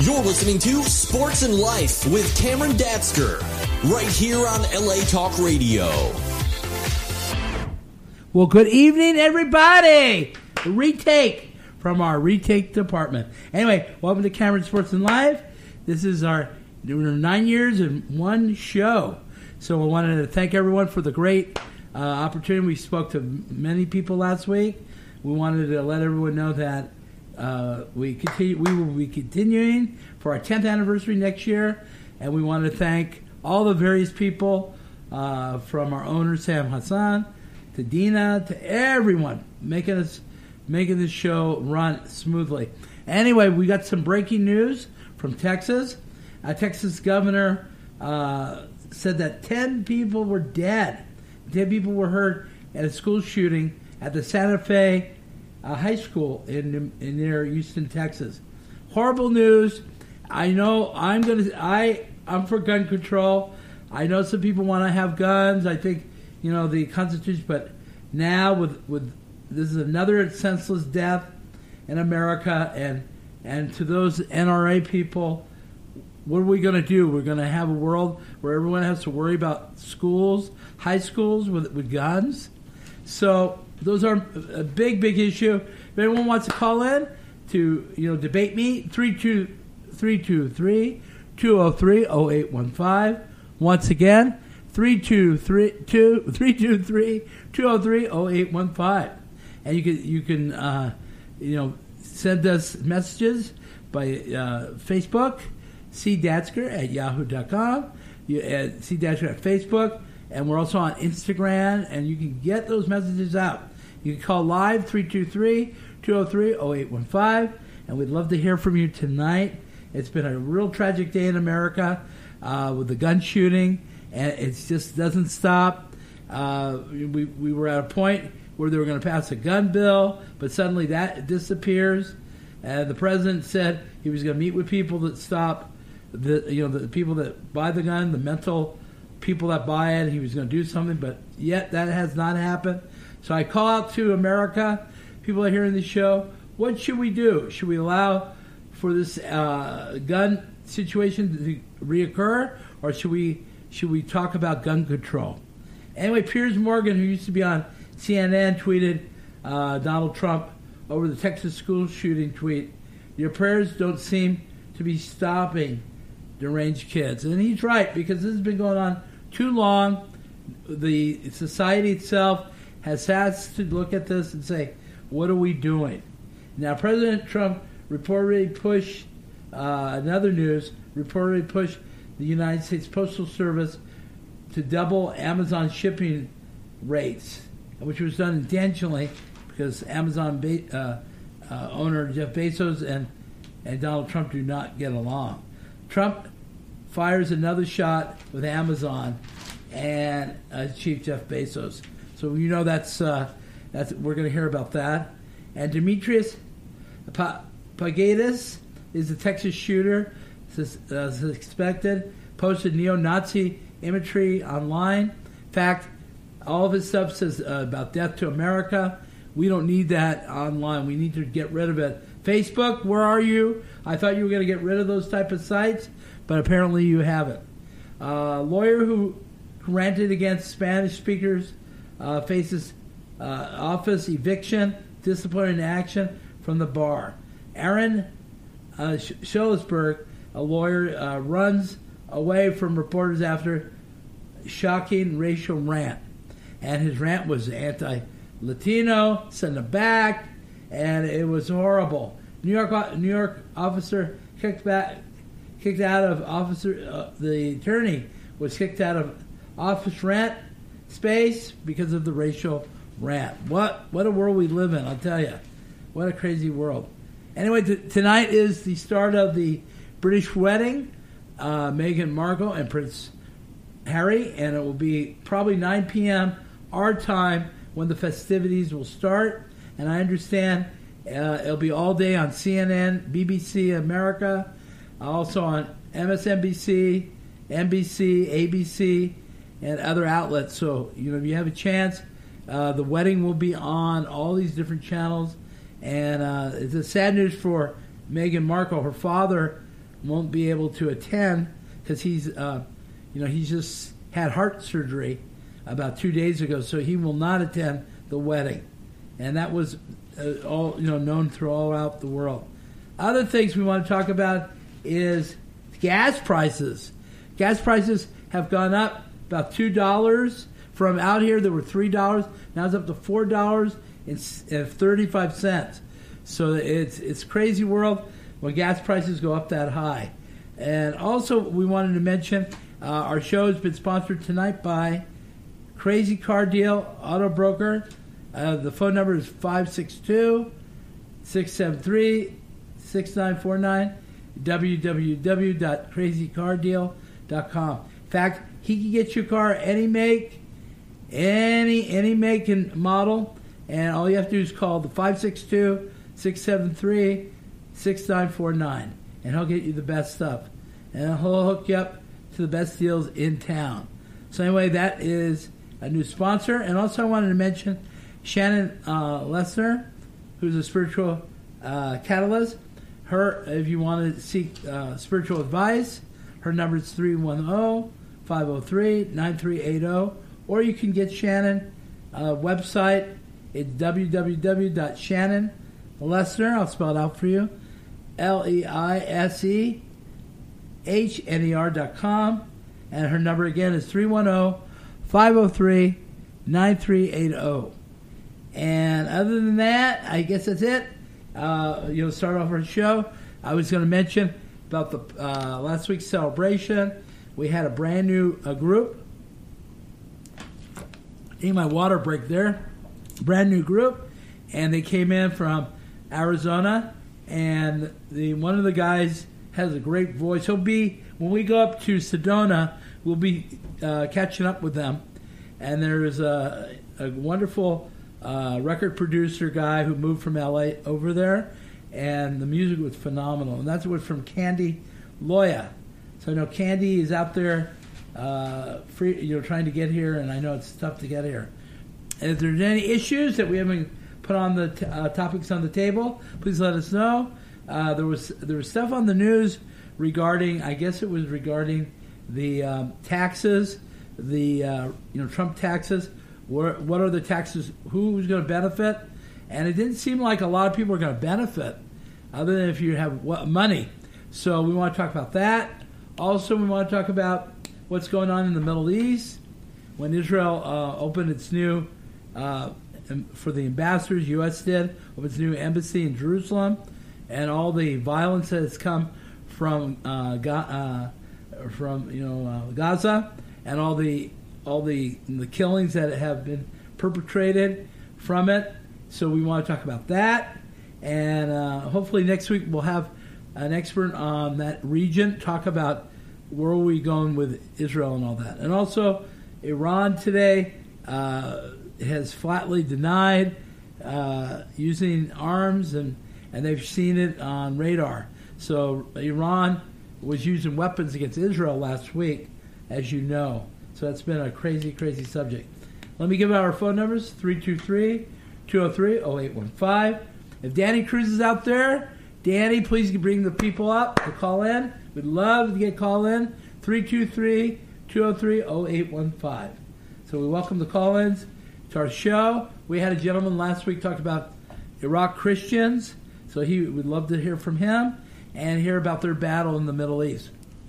You're listening to Sports and Life with Cameron Datsker, right here on LA Talk Radio. Well, good evening, everybody. A retake from our retake department. Anyway, welcome to Cameron Sports and Life. This is our 9 years and one show. So I wanted to thank everyone for the great opportunity. We spoke to many people last week. We wanted to let everyone know that we will be continuing for our 10th anniversary next year, and we want to thank all the various people from our owner Sam Hassan to Dina to everyone making this show run smoothly. Anyway, we got some breaking news from Texas. Texas governor said that 10 people were dead. 10 people were hurt at a school shooting at the Santa Fe high school in near Houston, Texas. Horrible news. I know I'm for gun control. I know some people want to have guns. I think the Constitution, but now with this is another senseless death in America, and to those NRA people, what are we going to do? We're going to have a world where everyone has to worry about schools, high schools with guns. So those are a big issue. If anyone wants to call in to debate me, 323-203-0815. Once again, 323-203-0815. And you can send us messages by Facebook, cdatsker@yahoo.com, cdatsker at Facebook, and we're also on Instagram, and you can get those messages out. You can call live, 323-203-0815, and we'd love to hear from you tonight. It's been a real tragic day in America with the gun shooting, and it just doesn't stop. We were at a point where they were going to pass a gun bill, but suddenly that disappears. The president said he was going to meet with people that stop the people that buy the gun, the mental people that buy it. He was going to do something, but yet that has not happened. So I call out to America, people that are hearing the show, what should we do? Should we allow for this gun situation to reoccur, or should we talk about gun control? Anyway, Piers Morgan, who used to be on CNN, tweeted Donald Trump over the Texas school shooting tweet, "Your prayers don't seem to be stopping deranged kids." And he's right, because this has been going on too long. The society itself has to look at this and say, what are we doing? Now, President Trump reportedly pushed the United States Postal Service to double Amazon shipping rates, which was done intentionally because Amazon owner Jeff Bezos and Donald Trump do not get along. Trump fires another shot with Amazon and Chief Jeff Bezos. So that's we're going to hear about that. And Demetrius Pagadis is the Texas shooter, suspected, posted neo-Nazi imagery online. In fact, all of his stuff says about death to America. We don't need that online. We need to get rid of it. Facebook, where are you? I thought you were going to get rid of those type of sites, but apparently you haven't. Lawyer who ranted against Spanish speakers faces office eviction, disciplinary action from the bar. Aaron Schillisberg, a lawyer, runs away from reporters after shocking racial rant. And his rant was anti-Latino, send them back, and it was horrible. New York officer kicked out of officer. The attorney was kicked out of office rent space because of the racial rant. What a world we live in, I'll tell you. What a crazy world. Anyway, tonight is the start of the British wedding, Meghan Markle and Prince Harry, and it will be probably 9 p.m. our time when the festivities will start. And I understand it'll be all day on CNN, BBC America, also on MSNBC, NBC, ABC, and other outlets. So, if you have a chance, the wedding will be on all these different channels. And it's a sad news for Meghan Markle. Her father won't be able to attend because he's just had heart surgery about 2 days ago, so he will not attend the wedding. And that was all known throughout the world. Other things we want to talk about is gas prices. Gas prices have gone up about $2 from out here. There were $3. Now it's up to $4.35. So it's crazy world when gas prices go up that high. And also we wanted to mention our show has been sponsored tonight by Crazy Car Deal Auto Broker. The phone number is 562-673-6949, www.crazycardeal.com. In fact, he can get your car any make, any make and model, and all you have to do is call the 562-673-6949, and he'll get you the best stuff. And he'll hook you up to the best deals in town. So anyway, that is a new sponsor. And also I wanted to mention Shannon Lessner, who's a spiritual catalyst. Her, if you want to seek spiritual advice, her number is 310-503-9380. Or you can get Shannon website. It's www.shannonlessner, I'll spell it out for you, LEISEHNER.com. And her number again is 310-503-9380. And other than that, I guess that's it. Start off our show. I was going to mention about the last week's celebration. We had a brand new group. Need my water break there. Brand new group, and they came in from Arizona. And one of the guys has a great voice. He'll be, when we go up to Sedona, we'll be catching up with them. And there's a wonderful record producer guy who moved from LA over there, and the music was phenomenal. And that's what from Candy Loya. So I know Candy is out there trying to get here, and I know it's tough to get here. And if there's any issues that we haven't put on the topics on the table, please let us know. There was stuff on the news regarding, I guess it was regarding the taxes, the Trump taxes. What are the taxes? Who's going to benefit? And it didn't seem like a lot of people are going to benefit, other than if you have money. So we want to talk about that. Also, we want to talk about what's going on in the Middle East. When Israel opened its new, for the ambassadors, U.S. did, opened its new embassy in Jerusalem, and all the violence that has come from Gaza, and all the killings that have been perpetrated from it. So we want to talk about that, and hopefully next week we'll have an expert on that region talk about where are we going with Israel and all that. And also, Iran today has flatly denied using arms, and they've seen it on radar. So Iran was using weapons against Israel last week, as you know. So that's been a crazy, crazy subject. Let me give out our phone numbers, 323-203-0815. If Danny Cruz is out there, Danny, please bring the people up to call in. We'd love to get call in, 323-203-0815. So we welcome the call-ins to our show. We had a gentleman last week talk about Iraq Christians, so he would love to hear from him and hear about their battle in the Middle East.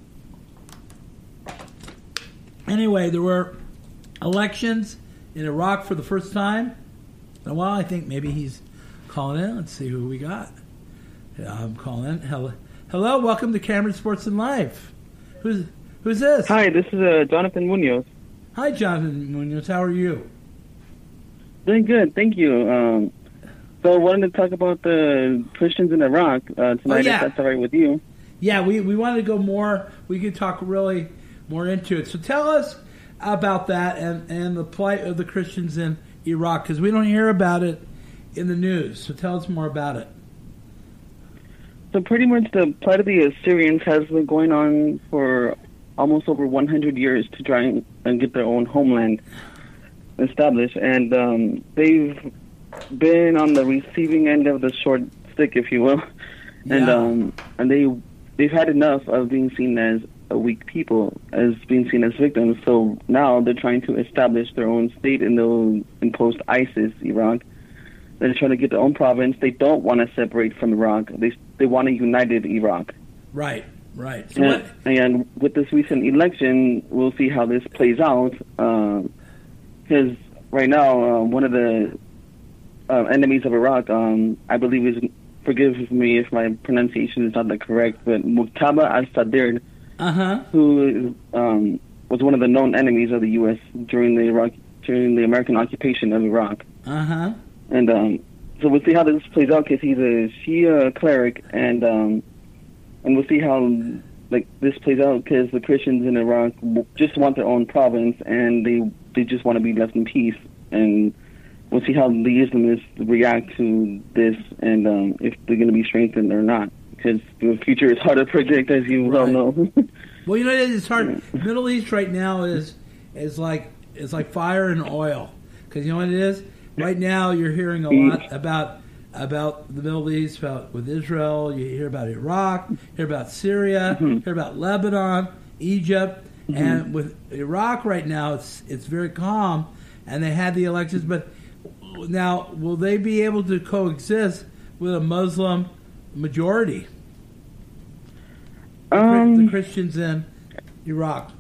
Anyway, there were elections in Iraq for the first time. And well, I think maybe he's calling in. Let's see who we got. I'm calling in. Hello, welcome to Cameron Sports and Life. Who's this? Hi, this is Jonathan Munoz. Hi, Jonathan Munoz. How are you? Doing good, thank you. So I wanted to talk about the Christians in Iraq tonight, if that's all right with you. Yeah, we wanted to go more. We could talk really more into it. So tell us about that and the plight of the Christians in Iraq, because we don't hear about it in the news. So tell us more about it. So pretty much the plight of the Assyrians has been going on for almost over 100 years to try and get their own homeland established. And they've been on the receiving end of the short stick, if you will. And they they've had enough of being seen as a weak people, as being seen as victims. So now they're trying to establish their own state, and they'll impose ISIS, Iraq. They're trying to get their own province. They don't want to separate from Iraq. They want a united Iraq. Right. So and with this recent election, we'll see how this plays out. Because right now, one of the enemies of Iraq, I believe is, forgive me if my pronunciation is not that correct, but Muqtada al-Sadr, who was one of the known enemies of the U.S. during the American occupation of Iraq. And so we'll see how this plays out, because he's a Shia cleric, and we'll see how this plays out, because the Christians in Iraq just want their own province, and they just want to be left in peace. And we'll see how the Islamists react to this, and if they're going to be strengthened or not, because the future is hard to predict, as you well know. Well, it's hard. Middle East right now is like fire and oil, because you know what it is. Right now, you're hearing a lot about the Middle East, with Israel. You hear about Iraq, hear about Syria, hear about Lebanon, Egypt, and with Iraq right now, it's very calm, and they had the elections. But now, will they be able to coexist with a Muslim majority? The Christians in Iraq.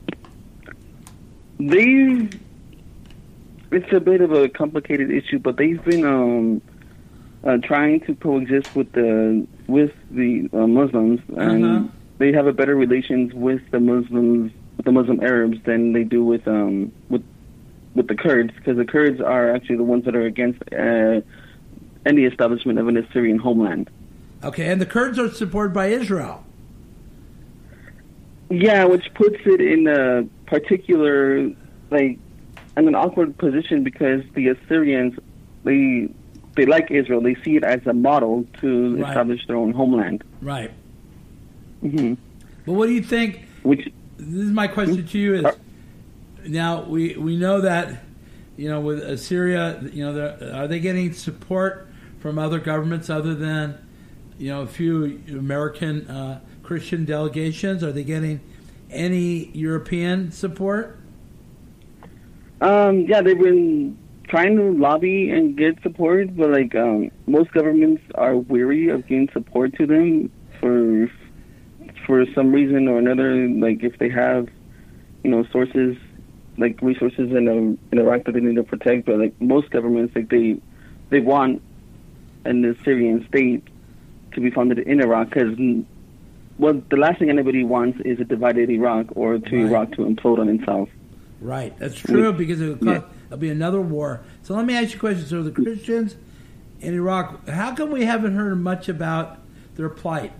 It's a bit of a complicated issue, but they've been trying to coexist with the Muslims, and they have a better relations with the Muslims, with the Muslim Arabs, than they do with the Kurds, because the Kurds are actually the ones that are against any establishment of an Assyrian homeland. Okay, and the Kurds are supported by Israel. Yeah, which puts it in a particular, in an awkward position, because the Assyrians, they like Israel. They see it as a model to establish their own homeland. Right. But what do you think? This is my question to you: is now we know that with Assyria, are they getting support from other governments other than a few American Christian delegations? Are they getting any European support? Yeah, they've been trying to lobby and get support, but most governments are weary of giving support to them for some reason or another. If they have sources, resources in Iraq that they need to protect, but most governments, they want an Assyrian state to be founded in Iraq, because the last thing anybody wants is a divided Iraq, or Iraq to implode on itself. Right, that's true, because it'll be another war. So let me ask you a question. So the Christians in Iraq, how come we haven't heard much about their plight?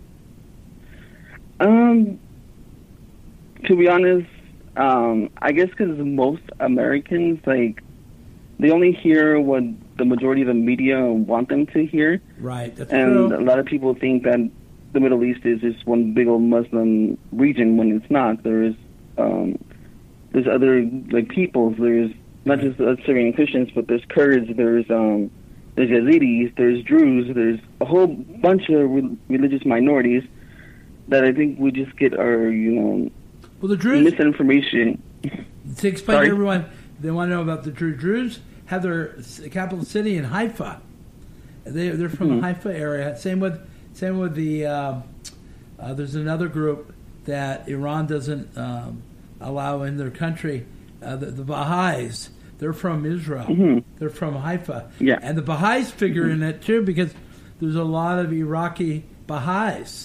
To be honest, I guess because most Americans, they only hear what the majority of the media want them to hear. Right, that's true. And a lot of Mm-hmm. people think that the Middle East is just one big old Muslim region, when it's not. There's other peoples. There's not just Assyrian Christians, but there's Kurds. There's Yazidis. There's Druze. There's a whole bunch of religious minorities that I think we just get our the Druze, misinformation. To explain to everyone, they want to know about the Druze. Druze have their capital city in Haifa. They're from the Haifa area. Same with the. There's another group that Iran doesn't allow in their country. The Baha'is. They're from Israel. They're from Haifa. Yeah. And the Baha'is figure in it too, because there's a lot of Iraqi Baha'is.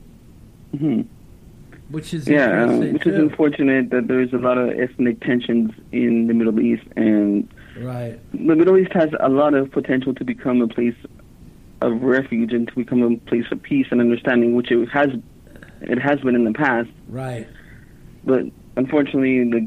Which is which is unfortunate that there's a lot of ethnic tensions in the Middle East, and the Middle East has a lot of potential to become a place of refuge and to become a place of peace and understanding, which it has been in the past. Right. But unfortunately,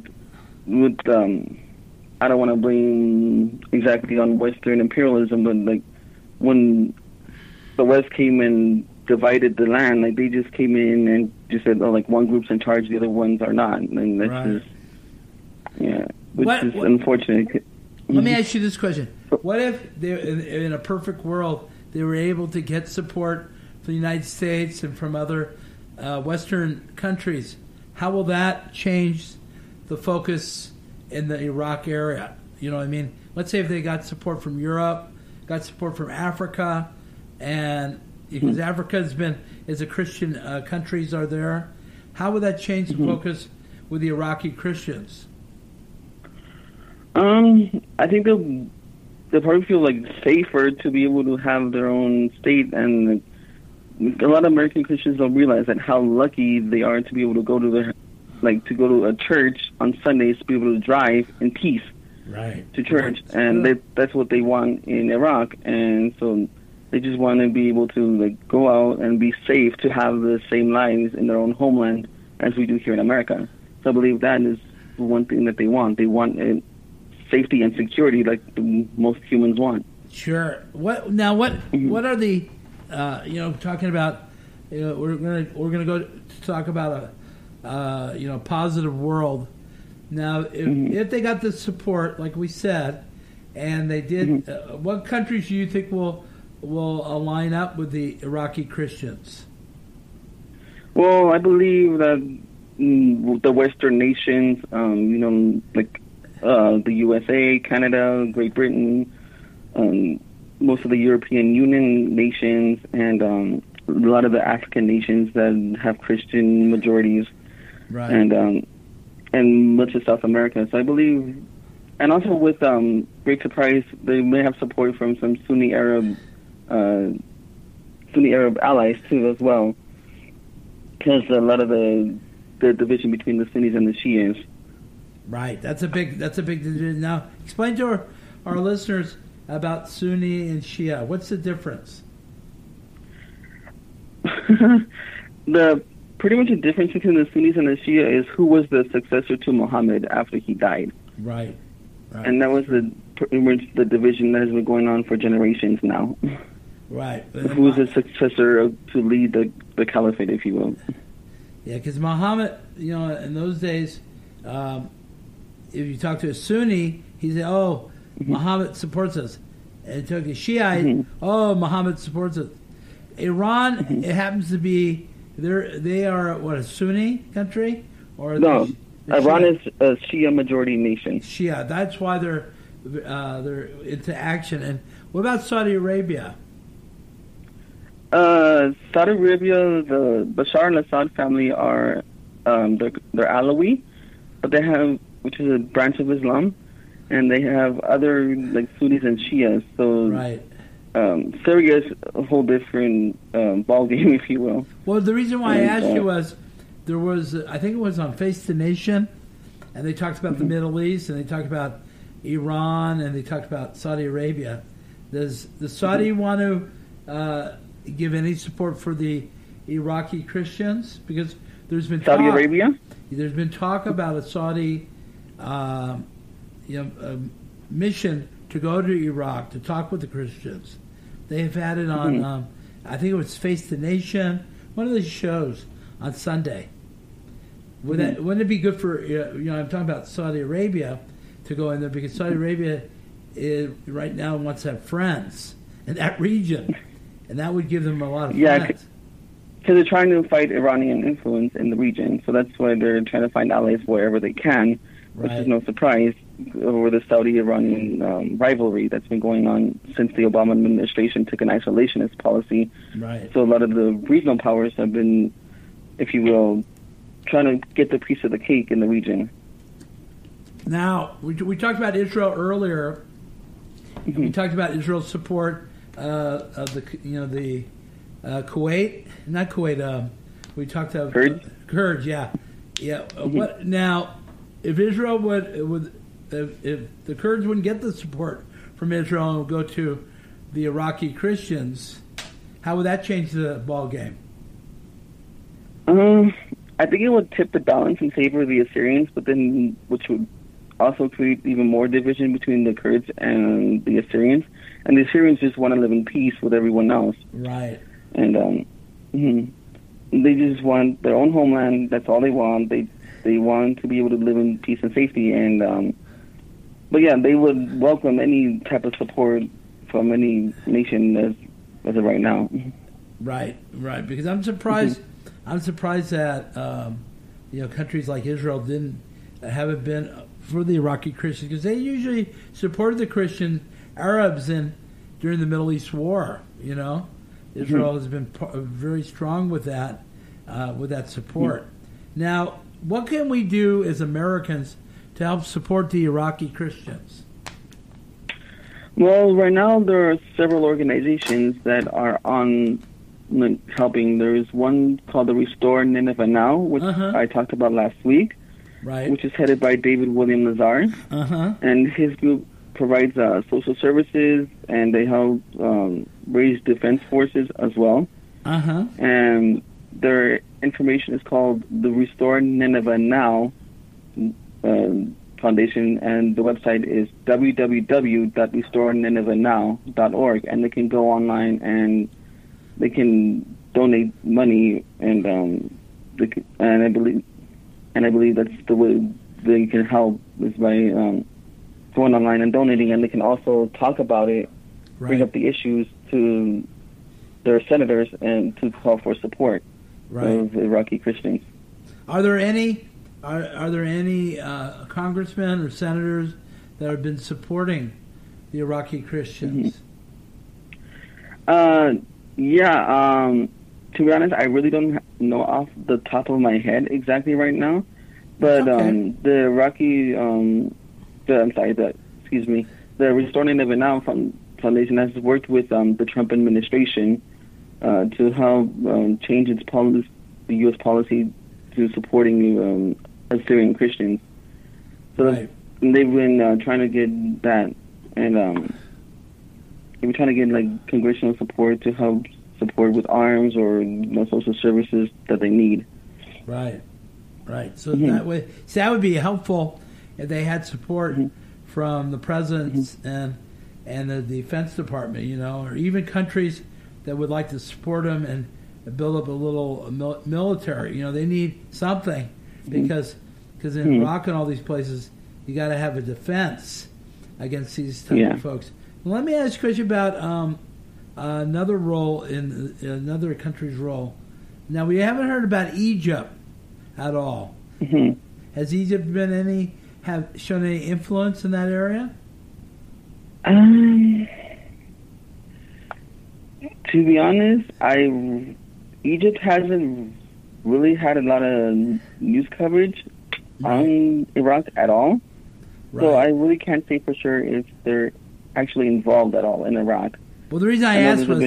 I don't want to blame exactly on Western imperialism, but when the West came and divided the land, they just came in and just said, one group's in charge, the other ones are not, and that's which is unfortunate. Let me ask you this question: what if in a perfect world they were able to get support the United States and from other Western countries. How will that change the focus in the Iraq area? You know what I mean? Let's say if they got support from Europe, got support from Africa, and because Africa is a Christian countries are there, how would that change the focus with the Iraqi Christians? I think they'll probably feel like safer to be able to have their own state, and a lot of American Christians don't realize that how lucky they are to be able to go to a church on Sundays, to be able to drive in peace to church, and that's what they want in Iraq, and so they just want to be able to go out and be safe, to have the same lives in their own homeland as we do here in America. So I believe that is one thing that they want. They want safety and security like most humans want. Sure. What are the talking about? We're gonna go to talk about a positive world. Now, if they got the support, like we said, and they did, what countries do you think will align up with the Iraqi Christians? Well, I believe that the Western nations, the USA, Canada, Great Britain, most of the European Union nations, and a lot of the African nations that have Christian majorities, and much of South America. So I believe, and also with great surprise, they may have support from some Sunni Arab allies too as well, because a lot of the division between the Sunnis and the Shias. Right, that's a big division. Now, explain to our listeners about Sunni and Shia. What's the difference? Pretty much the difference between the Sunnis and the Shia is who was the successor to Muhammad after he died. Right. And that was pretty much the division that has been going on for generations now. Right. Who was the successor to lead the caliphate, if you will? Yeah, because Muhammad, in those days, if you talk to a Sunni, he said, "Oh, Muhammad supports us," and talk to a Shiite, "Oh, Muhammad supports us." Iran, it happens to be they are a Sunni country, or no? Iran is a Shia majority nation. Shia, that's why they're into action. And what about Saudi Arabia? Saudi Arabia, the Bashar al-Assad family are they're Alawi, but they have, which is a branch of Islam, and they have other Sunnis and Shias. So Syria is a whole different ballgame, if you will. Well, the reason why I asked you was there was, I think it was on Face the Nation, and they talked about the Middle East, and they talked about Iran, and they talked about Saudi Arabia. Does the Saudi want to give any support for the Iraqi Christians? Because there's been Saudi Arabia. There's been talk about a Saudi mission to go to Iraq to talk with the Christians. They've had it on, I think it was Face the Nation, one of these shows on Sunday. Wouldn't it be good for, I'm talking about Saudi Arabia to go in there, because Saudi Arabia right now wants to have friends in that region, and that would give them a lot of friends. Because they're trying to fight Iranian influence in the region, so that's why they're trying to find allies wherever they can, which is no surprise over the Saudi-Iranian rivalry that's been going on since the Obama administration took an isolationist policy. Right. So a lot of the regional powers have been, if you will, trying to get the piece of the cake in the region. Now, we talked about Israel earlier. We talked about Israel's support of the Kuwait, not Kuwait. We talked about Kurds. Yeah. What now? If Israel if the Kurds wouldn't get the support from Israel and would go to the Iraqi Christians, how would that change the ball game? I think it would tip the balance in favor of the Assyrians, but then which would also create even more division between the Kurds and the Assyrians. And the Assyrians just want to live in peace with everyone else. Right. And they just want their own homeland. That's all they want. They want to be able to live in peace and safety. And but yeah, they would welcome any type of support from any nation as of right now. Right. Because I'm surprised. I'm surprised that countries like Israel haven't been for the Iraqi Christians, because they usually supported the Christian Arabs during the Middle East War. Israel has been very strong with that support. Now, what can we do as Americans to help support the Iraqi Christians? Well, right now there are several organizations that are on helping. There's one called the Restore Nineveh Now, which I talked about last week, right? Which is headed by David William Lazar, and his group provides social services, and they help raise defense forces as well. And their information is called the Restore Nineveh Now Foundation, and the website is www.restoreninevehnow.org, and they can go online and they can donate money, and I believe that's the way they can help is by going online and donating, and they can also talk about it, bring up the issues to their senators, and to call for support of Iraqi Christians. Are there any congressmen or senators that have been supporting the Iraqi Christians? To be honest, I really don't know off the top of my head exactly right now, but the Iraqi, the Restore Nineveh Now Foundation has worked with the Trump administration to help change its policy, the U.S. policy to supporting Assyrian Christians. So they've been trying to get that, and they've been trying to get congressional support to help support with arms or social services that they need. Right. So that way, that would be helpful if they had support from the presidents and the Defense Department, or even countries that would like to support them and build up a little military. They need something because in Iraq and all these places, you got to have a defense against these type of folks. Well, let me ask you a question about another role in another country's role. Now, we haven't heard about Egypt at all. Has Egypt have shown any influence in that area? To be honest, Egypt hasn't really had a lot of news coverage on Iraq at all. So I really can't say for sure if they're actually involved at all in Iraq. Well, the reason I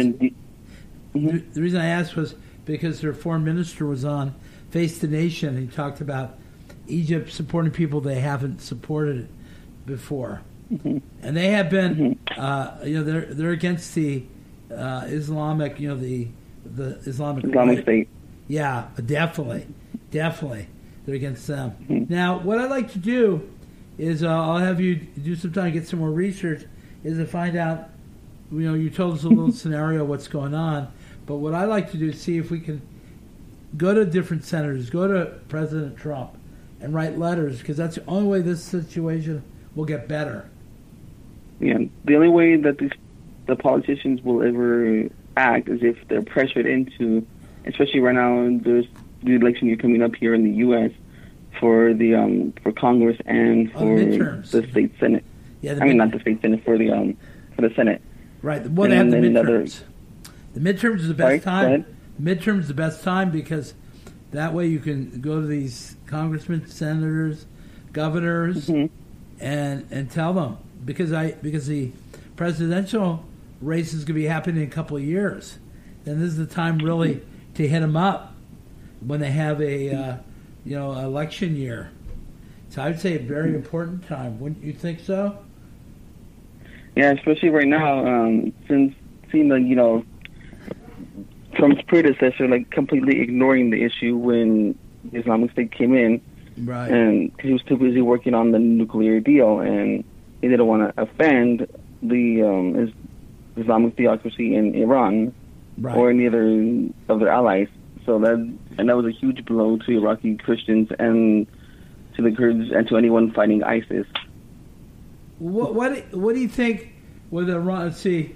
asked was because their foreign minister was on Face the Nation, and he talked about Egypt supporting people they haven't supported before, and they have been, they're against the Islamic, the Islamic State. Yeah, definitely, they're against them. Now, what I'd like to do is I'll have you do some time, get some more research, is to find out. You told us a little scenario of what's going on, but what I like to do is see if we can go to different senators, go to President Trump, and write letters, because that's the only way this situation will get better. Yeah, the only way that the politicians will ever act is if they're pressured into, especially right now, there's the election year coming up here in the U.S. for the for Congress and for the state Senate. Yeah, not the state Senate, for the Senate. Right. Well, they have the midterms. The midterms is the best time. Midterms is the best time because that way you can go to these congressmen, senators, governors, and tell them because the presidential race is going to be happening in a couple of years. Then this is the time really to hit them up when they have a election year. So I would say a very important time. Wouldn't you think so? Yeah, especially right now, since seeing Trump's predecessor completely ignoring the issue when the Islamic State came in, right? And he was too busy working on the nuclear deal, and he didn't want to offend the Islamic theocracy in Iran or any other of their allies. So that was a huge blow to Iraqi Christians and to the Kurds and to anyone fighting ISIS. What do you think with Iran? Let's see,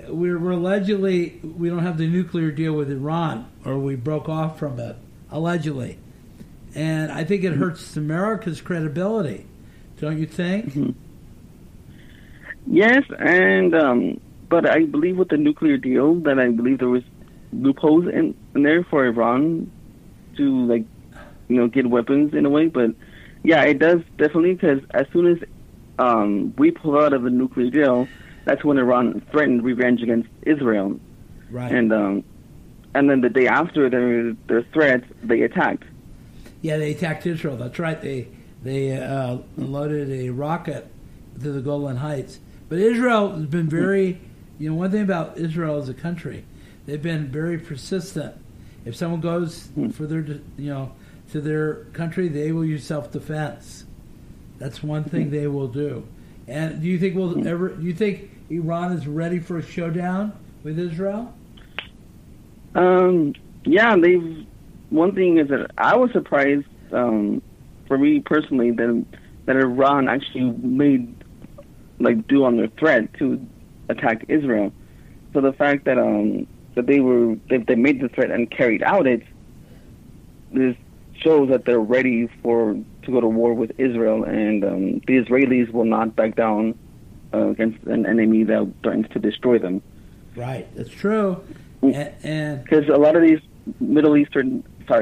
we're allegedly we don't have the nuclear deal with Iran, or we broke off from it allegedly, and I think it hurts America's credibility. Don't you think? Mm-hmm. Yes, and but I believe with the nuclear deal that I believe there was loopholes in there for Iran to get weapons in a way. But yeah, it does definitely, because as soon as we pull out of the nuclear deal, that's when Iran threatened revenge against Israel. Right. And then the day after their threats, they attacked. Yeah, they attacked Israel. That's right. They loaded a rocket to the Golan Heights. But Israel has been very, one thing about Israel as a country, they've been very persistent. If someone goes for their, to their country, they will use self-defense. That's one thing they will do. And do you think do you think Iran is ready for a showdown with Israel? Yeah, one thing is that I was surprised, for me personally, that Iran actually made do on their threat to attack Israel. So the fact that they made the threat and carried out it, this shows that they're ready to go to war with Israel, and the Israelis will not back down against an enemy that threatens to destroy them. Right, that's true. And because a lot of these Middle Eastern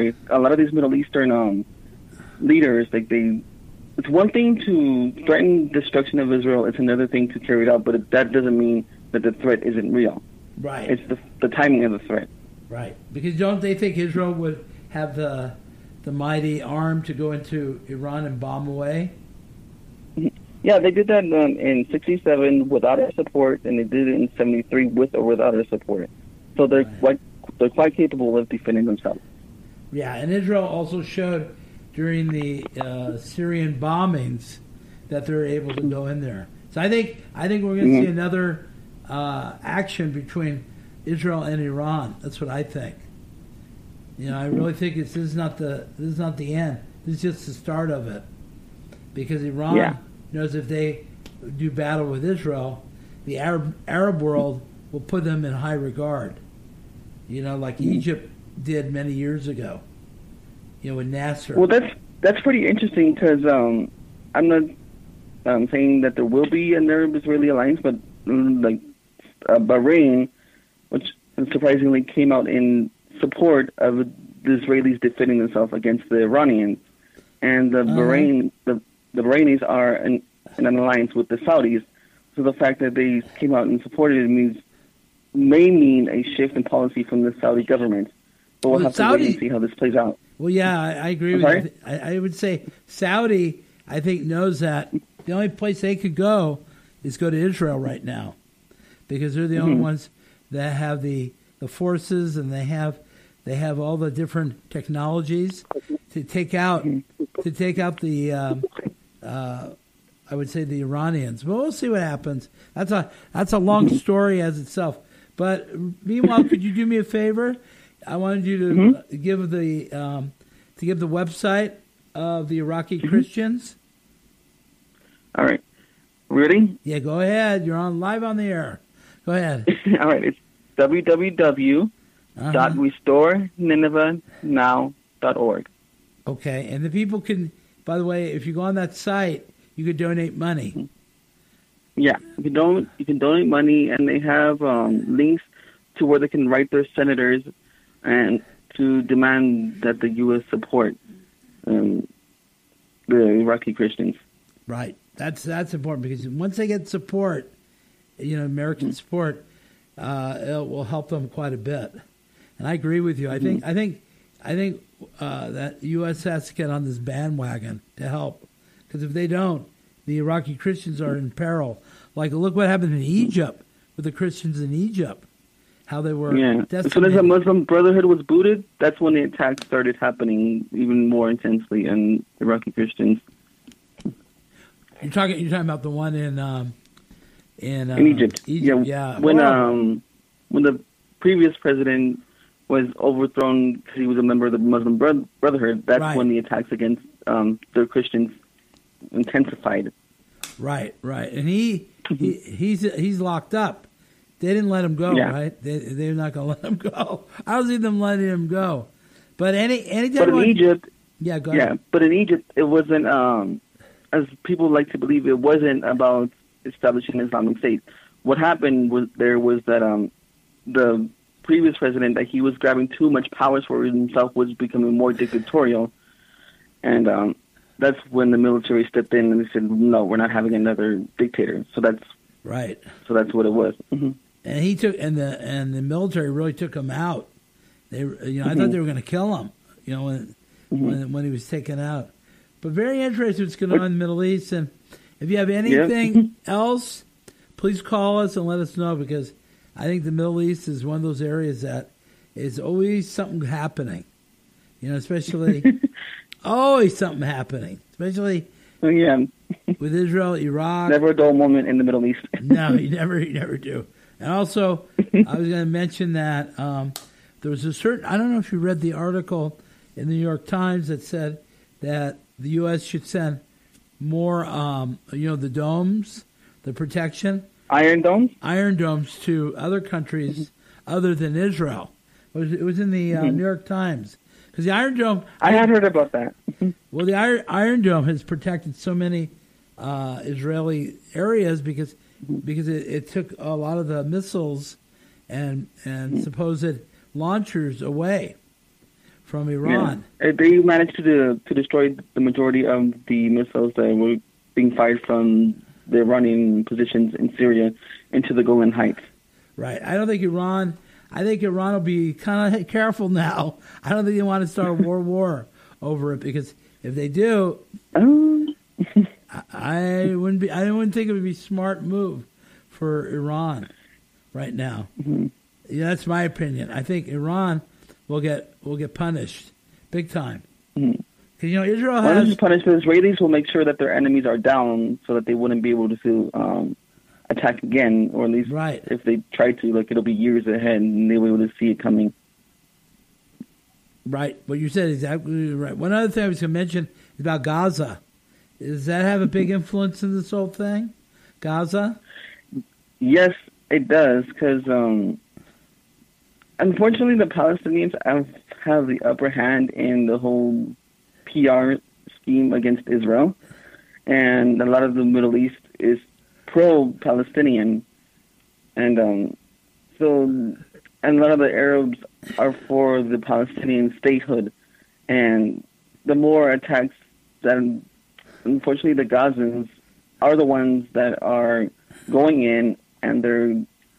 leaders, it's one thing to threaten destruction of Israel. It's another thing to carry it out, but that doesn't mean that the threat isn't real. Right. It's the timing of the threat. Right. Because don't they think Israel would have the mighty arm to go into Iran and bomb away? Yeah, they did that in '67 without our support, and they did it in '73 with or without our support. So they're quite capable of defending themselves. Yeah, and Israel also showed during the Syrian bombings that they're able to go in there. So I think we're going to see another action between Israel and Iran. That's what I think. I really think this is not the end. This is just the start of it, because Iran knows if they do battle with Israel, the Arab world will put them in high regard. Like Egypt did many years ago. With Nasser. Well, that's pretty interesting, because I'm not saying that there will be an Arab-Israeli alliance, but Bahrain, which surprisingly came out in support of the Israelis defending themselves against the Iranians, and the Bahrainis are in an alliance with the Saudis. So the fact that they came out and supported it may mean a shift in policy from the Saudi government. But we'll have to wait and see how this plays out. Well, yeah, I agree with you. I would say Saudi, I think, knows that the only place they could go is go to Israel right now, because they're the only ones that have the forces, and they have all the different technologies to take out the I would say the Iranians. But we'll see what happens. That's a long story as itself. But meanwhile, could you do me a favor? I wanted you to give the website of the Iraqi Christians. All right. Ready? Yeah, go ahead. You're live on the air. Go ahead. All right. It's www.restoreninevehnow.org. Okay. And the people can, by the way, if you go on that site, you could donate money. Yeah. You can donate money, and they have links to where they can write their senators and to demand that the U.S. support the Iraqi Christians. Right. That's important, because once they get support, American support, it will help them quite a bit. And I agree with you. I think that U.S. has to get on this bandwagon to help, because if they don't, the Iraqi Christians are in peril. Look what happened in Egypt with the Christians in Egypt. How they were decimated. As soon as the Muslim Brotherhood was booted, that's when the attacks started happening even more intensely in Iraqi Christians. You're talking about the one in Egypt. Yeah. When the previous president was overthrown because he was a member of the Muslim Brotherhood, that's when the attacks against the Christians intensified. Right. And he's locked up. they didn't let him go, Yeah. right? They're not going to let him go. I don't see them letting him go. But anytime. But in Egypt, yeah, go ahead. yeah. But in Egypt, it wasn't. As people like to believe, it wasn't about establishing an Islamic State. What happened was that the previous president, that he was grabbing too much powers for himself, was becoming more dictatorial, and that's when the military stepped in and they said, "No, we're not having another dictator." So that's right. So that's what it was. Mm-hmm. And he took and the military really took him out. They I thought they were going to kill him. When he was taken out. But very interesting what's going on in the Middle East. And if you have anything else, please call us and let us know, because I think the Middle East is one of those areas that is always something happening. Especially always something happening, especially with Israel, Iraq. Never a dull moment in the Middle East. No, you never do. And also, I was going to mention that there was a certain, I don't know if you read the article in the New York Times that said that the U.S. should send more, the domes, the protection. Iron domes to other countries other than Israel. It was in the New York Times. Because the Iron Dome... I had heard about that. Well, the Iron Dome has protected so many Israeli areas because it took a lot of the missiles and supposed launchers away from Iran. Yeah. They managed to destroy the majority of the missiles that were being fired from the Iranian positions in Syria into the Golan Heights. Right. I think Iran will be kind of careful now. I don't think they want to start a war over it, because if they do, I wouldn't think it would be a smart move for Iran right now. Mm-hmm. Yeah, that's my opinion. I think Iran will get punished big time. Mm-hmm. Israel has... Well, punished. The Israelis will make sure that their enemies are down so that they wouldn't be able to attack again, or at least if they try to, it'll be years ahead and they'll be able to see it coming. Right. What you said is exactly right. One other thing I was going to mention is about Gaza. Does that have a big influence in this whole thing, Gaza? Yes, it does, because unfortunately the Palestinians have the upper hand in the whole PR scheme against Israel, and a lot of the Middle East is pro-Palestinian, and a lot of the Arabs are for the Palestinian statehood, and the more attacks that, unfortunately, the Gazans are the ones that are going in, and they're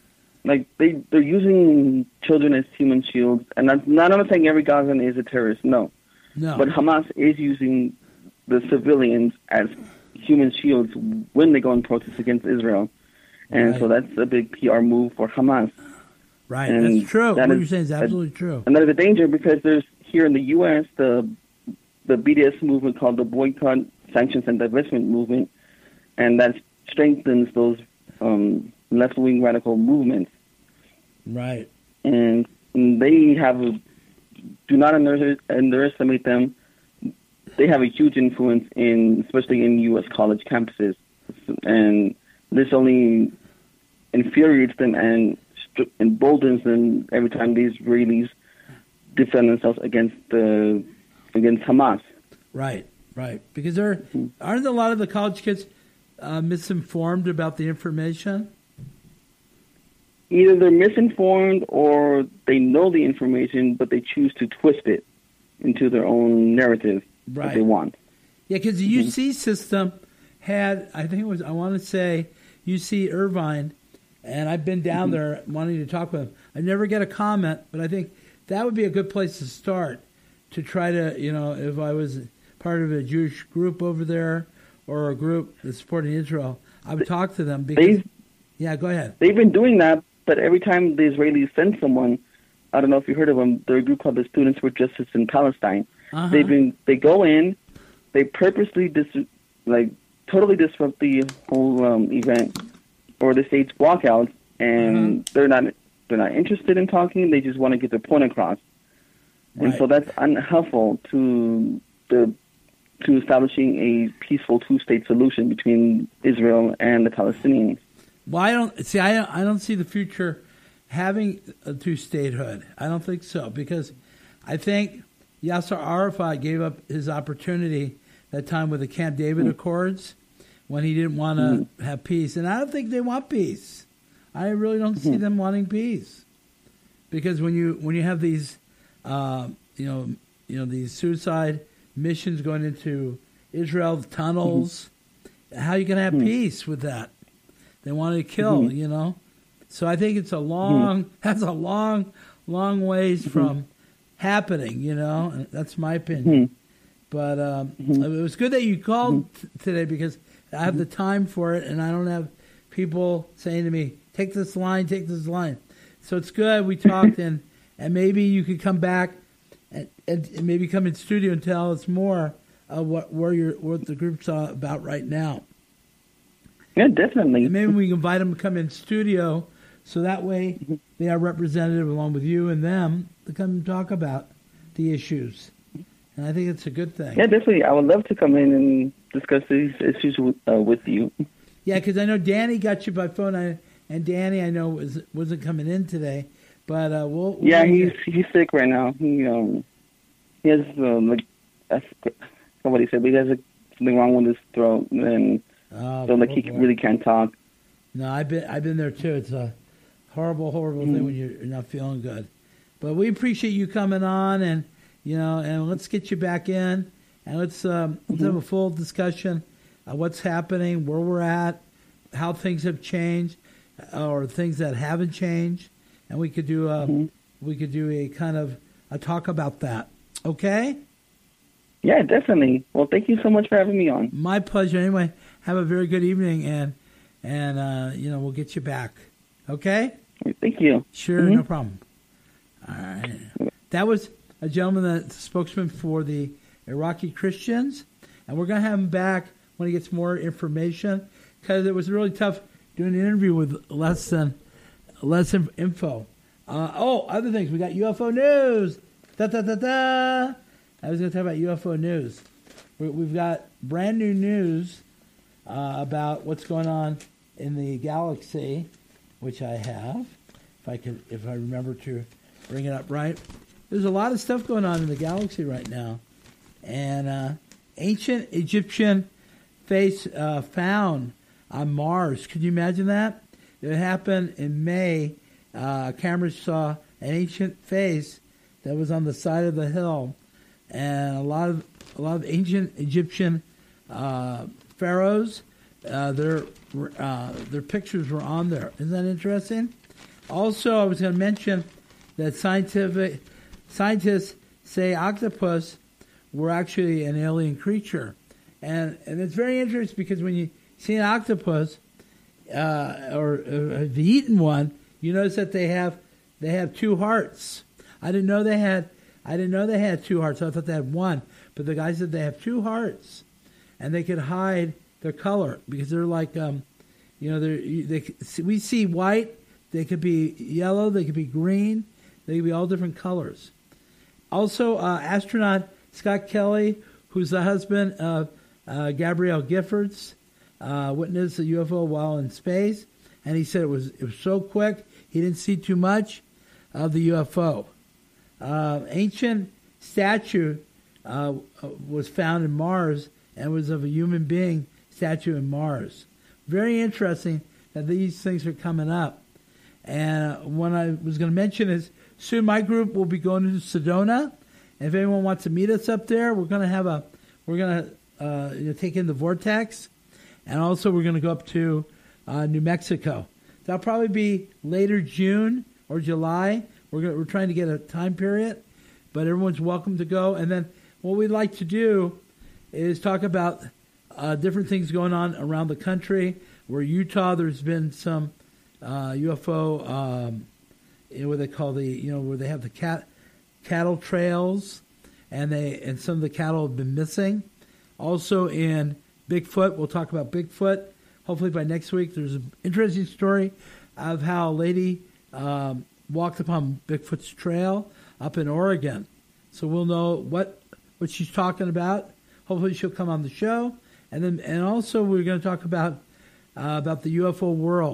using children as human shields, and I'm not saying every Gazan is a terrorist, no. But Hamas is using the civilians as human shields when they go and protest against Israel. And so that's a big PR move for Hamas. Right, and that's true. What you're saying is absolutely true. And that is a danger, because there's, here in the U.S., the BDS movement called the Boycott, Sanctions, and Divestment movement, and that strengthens those left-wing radical movements. Right. And they do not underestimate them. They have a huge influence especially in U.S. college campuses, and this only infuriates them and emboldens them every time the Israelis defend themselves against Hamas. Right. Because aren't a lot of the college kids misinformed about the information? Either they're misinformed or they know the information, but they choose to twist it into their own narrative that they want. Yeah, because the UC system had, I think it was, I want to say, UC Irvine, and I've been down there wanting to talk with them. I never get a comment, but I think that would be a good place to start to try to, if I was part of a Jewish group over there or a group that's supporting Israel, I would talk to them. Because, go ahead. They've been doing that, but every time the Israelis send someone, I don't know if you heard of them, they're a group called the Students for Justice in Palestine. Uh-huh. They go in, they purposely totally disrupt the whole event or the stage walkouts, and they're not interested in talking. They just want to get their point across, and so that's unhelpful to establishing a peaceful two-state solution between Israel and the Palestinians. Well, I don't see the future having a two-statehood. I don't think so, because I think Yasser Arafat gave up his opportunity that time with the Camp David Accords when he didn't want to have peace. And I don't think they want peace. I really don't see them wanting peace, because when you have these these suicide missions going into Israel, tunnels, how are you going to have peace with that? They wanted to kill, So I think it's that's a long ways from happening, and that's my opinion. But it was good that you called today, because I have the time for it, and I don't have people saying to me, take this line. So it's good we talked, and maybe you could come back and maybe come in studio and tell us more of what the group's about right now. Yeah, definitely. And maybe we can invite them to come in studio, so that way they are representative along with you and them to come and talk about the issues. And I think it's a good thing. Yeah, definitely. I would love to come in and discuss these issues with you. Yeah, because I know Danny got you by phone, and Danny I know wasn't coming in today, but we'll yeah, he's sick right now. He has somebody said he has something wrong with his throat, and he really can't talk. No, I've been there too. It's a horrible thing when you're not feeling good. But we appreciate you coming on, and and let's get you back in, and let's have a full discussion of what's happening, where we're at, how things have changed, or things that haven't changed, and we could do a kind of a talk about that. Okay? Yeah, definitely. Well, thank you so much for having me on. My pleasure. Anyway, have a very good evening, and we'll get you back. Okay? Thank you. Sure, no problem. All right. That was a gentleman, the spokesman for the Iraqi Christians, and we're going to have him back when he gets more information, because it was really tough doing an interview with less info. Other things. We got UFO news. Da-da-da-da. I was going to talk about UFO news. We've got brand new news about what's going on in the galaxy, which I have, if I remember to bring it up right. There's a lot of stuff going on in the galaxy right now, and ancient Egyptian face found on Mars. Could you imagine that? It happened in May. Cameras saw an ancient face that was on the side of the hill, and a lot of ancient Egyptian pharaohs. Their pictures were on there. Isn't that interesting? Also, I was going to mention that scientists say octopus were actually an alien creature, and it's very interesting, because when you see an octopus or have eaten one, you notice that they have two hearts. I didn't know they had two hearts. I thought they had one, but the guy said they have two hearts, and they could hide their color, because they're like we see white. They could be yellow. They could be green. They could be all different colors. Also, astronaut Scott Kelly, who's the husband of Gabrielle Giffords, witnessed a UFO while in space, and he said it was so quick he didn't see too much of the UFO. Ancient statue was found in Mars, and was of a human being statue in Mars. Very interesting that these things are coming up. And what I was going to mention is soon my group will be going to Sedona. And if anyone wants to meet us up there, we're going to take in the vortex, and also we're going to go up to New Mexico. That'll probably be later June or July. We're trying to get a time period, but everyone's welcome to go. And then what we'd like to do is talk about different things going on around the country. Where Utah, there's been some UFO, what they call where they have the cattle trails, and some of the cattle have been missing. Also in Bigfoot, we'll talk about Bigfoot. Hopefully by next week. There's an interesting story of how a lady walked upon Bigfoot's trail up in Oregon. So we'll know what she's talking about. Hopefully she'll come on the show. And also we're going to talk about the UFO world.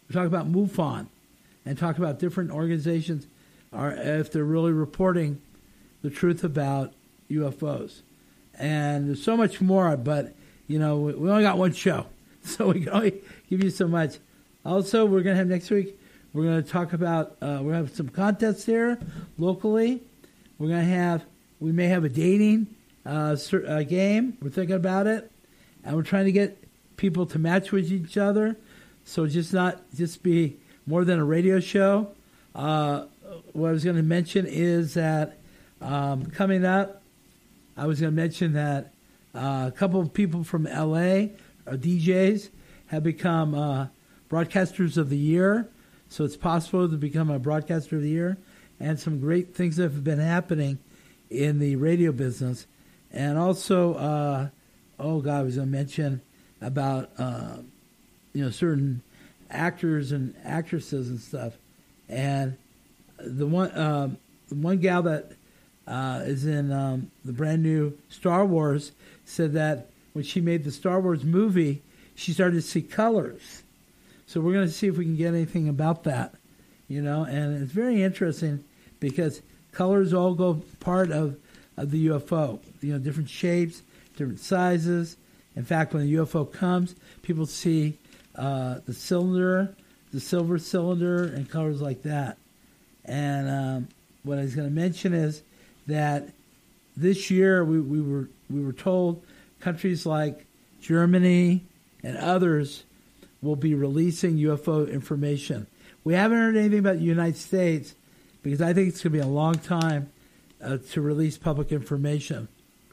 talk about MUFON and talk about different organizations if they're really reporting the truth about UFOs. And there's so much more, but, we only got one show, so we can only give you so much. Also, we're going to have next week, we're going to talk about, we're going to have some contests here locally. We may have a dating game. We're thinking about it. And we're trying to get people to match with each other. So just be more than a radio show. What I was going to mention is that coming up, I was going to mention that a couple of people from L.A., DJs, have become broadcasters of the year. So it's possible to become a broadcaster of the year. And some great things that have been happening in the radio business. And also, I was going to mention about, certain actors and actresses and stuff. And the one gal that is in the brand new Star Wars said that when she made the Star Wars movie, she started to see colors. So we're going to see if we can get anything about that, and it's very interesting because colors all go part of the UFO, different shapes, different sizes. In fact, when the UFO comes, people see the cylinder, the silver cylinder, and colors like that. And what I was going to mention is that this year we were told countries like Germany and others will be releasing UFO information. We haven't heard anything about the United States because I think it's going to be a long time to release public information.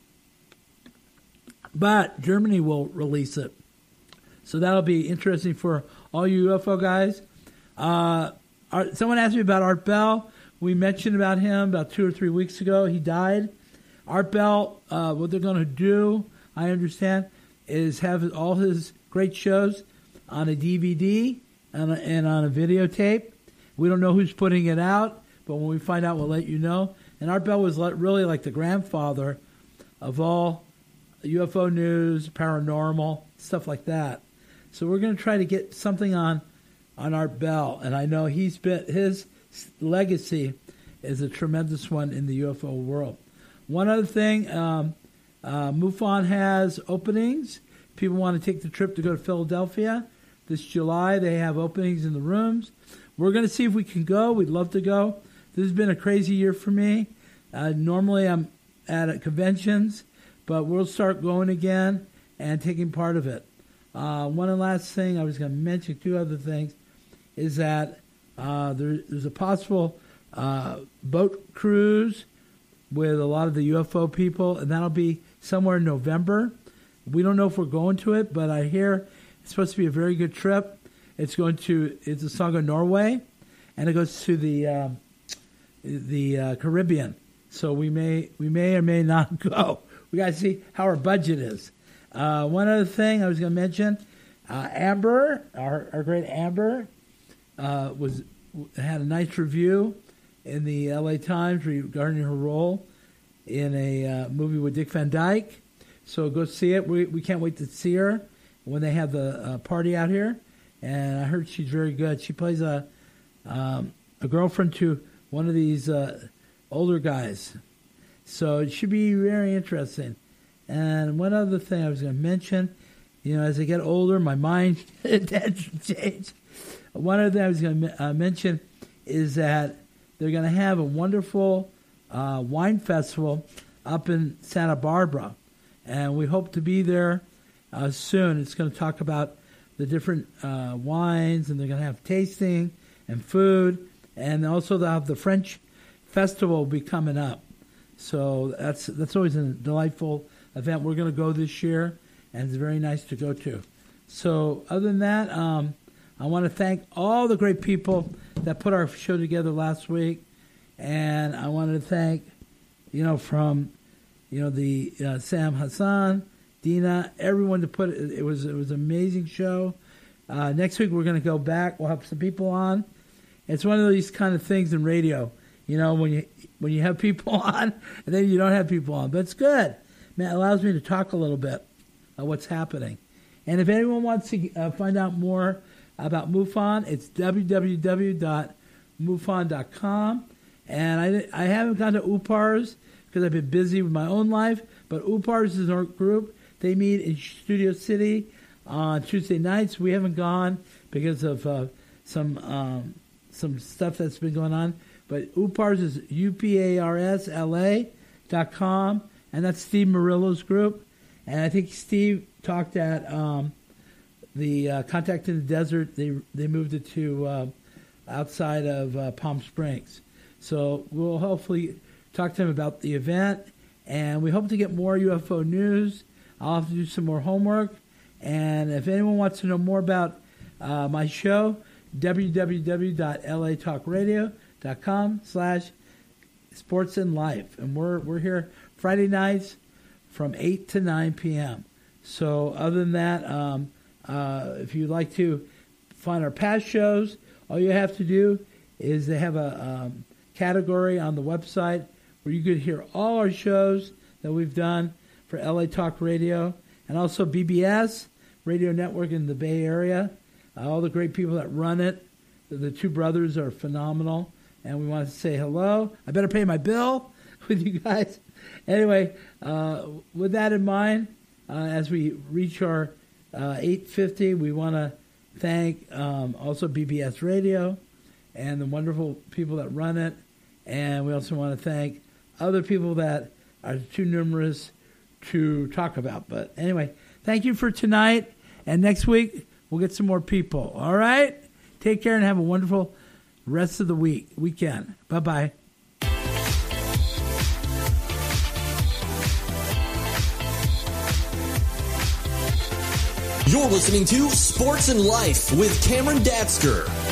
But Germany will release it. So that'll be interesting for all you UFO guys. Someone asked me about Art Bell. We mentioned about him about 2 or 3 weeks ago. He died. Art Bell, what they're going to do, I understand, is have all his great shows on a DVD and on a videotape. We don't know who's putting it out, but when we find out, we'll let you know. And Art Bell was really like the grandfather of all UFO news, paranormal, stuff like that. So we're going to try to get something on Art Bell. And I know his legacy is a tremendous one in the UFO world. One other thing, MUFON has openings. People want to take the trip to go to Philadelphia this July. They have openings in the rooms. We're going to see if we can go. We'd love to go. This has been a crazy year for me. Normally I'm at conventions, but we'll start going again and taking part of it. One last thing I was going to mention, 2 other things, is that there's a possible boat cruise with a lot of the UFO people, and that'll be somewhere in November. We don't know if we're going to it, but I hear it's supposed to be a very good trip. It's the Saga Norway, and it goes to the Caribbean. So we may or may not go. We got to see how our budget is. One other thing I was going to mention, Amber, our great Amber, had a nice review in the LA Times regarding her role in a movie with Dick Van Dyke. So go see it. We can't wait to see her when they have the party out here. And I heard she's very good. She plays a girlfriend to one of these older guys. So it should be very interesting. And one other thing I was going to mention, as I get older, my mind tends to change. One other thing I was going to mention is that they're going to have a wonderful wine festival up in Santa Barbara. And we hope to be there soon. It's going to talk about the different wines, and they're going to have tasting and food. And also they'll have the French festival will be coming up. So that's always a delightful event. We're going to go this year, and it's very nice to go to. So other than that, I want to thank all the great people that put our show together last week. And I wanted to thank, from Sam Hassan, Dina, everyone to put it. It was an amazing show. Next week we're going to go back. We'll have some people on. It's one of these kind of things in radio, when you have people on and then you don't have people on. But it's good. Man, it allows me to talk a little bit of what's happening. And if anyone wants to find out more about MUFON. It's www.mufon.com. And I haven't gone to UPARS because I've been busy with my own life, but UPARS is our group. They meet in Studio City on Tuesday nights. We haven't gone because of some stuff that's been going on. But UPARS is UPARSLA.com, and that's Steve Murillo's group. And I think Steve talked at the Contact in the Desert. They moved it to outside of Palm Springs. So we'll hopefully talk to him about the event, and we hope to get more UFO news. I'll have to do some more homework. And if anyone wants to know more about my show, www.latalkradio.com/sportsandlife. And we're here Friday nights from 8 to 9 p.m. So other than that, if you'd like to find our past shows, all you have to do is they have a category on the website where you could hear all our shows that we've done for LA Talk Radio and also BBS Radio Network in the Bay Area. All the great people that run it. The two brothers are phenomenal, and we want to say hello. I better pay my bill with you guys. Anyway, with that in mind, as we reach our 850, we want to thank also BBS Radio and the wonderful people that run it. And we also want to thank other people that are too numerous to talk about. But anyway, thank you for tonight. And next week, we'll get some more people. All right? Take care and have a wonderful rest of the weekend. Bye-bye. You're listening to Sports and Life with Cameron Datsker.